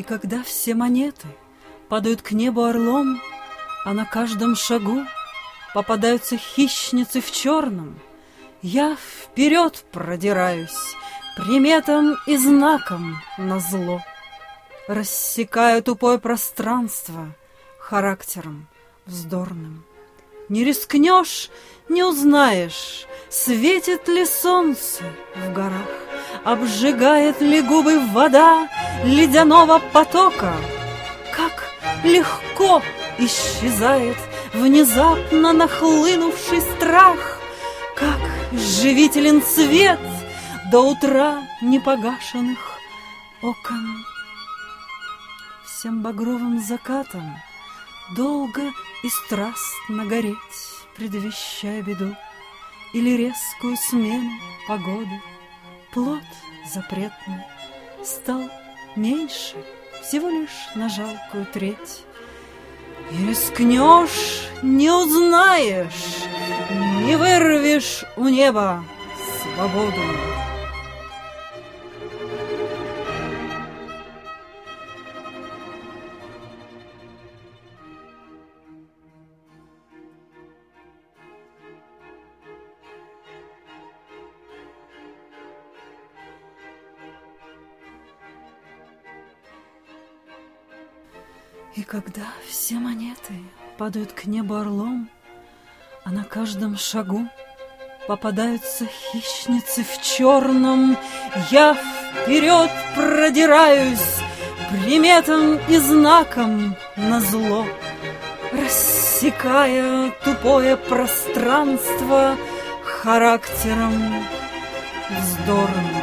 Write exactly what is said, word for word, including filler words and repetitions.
И когда все монеты падают к небу орлом, а на каждом шагу попадаются хищницы в черном, я вперед продираюсь, приметам и знаком назло, рассекаю тупое пространство характером вздорным. Не рискнешь, не узнаешь, светит ли солнце в горах, обжигает ли губы вода ледяного потока. Как легко исчезает внезапно нахлынувший страх, как живителен цвет до утра непогашенных окон. Всем багровым закатом долго и страстно гореть, предвещая беду или резкую смену погоды. Плод запретный стал меньше всего лишь на жалкую треть. И рискнешь, не узнаешь, не вырвешь у неба свободу. И когда все монеты падают к небу орлом, а на каждом шагу попадаются хищницы в черном, я вперед продираюсь, приметам и знаком назло, рассекая тупое пространство характером вздорным.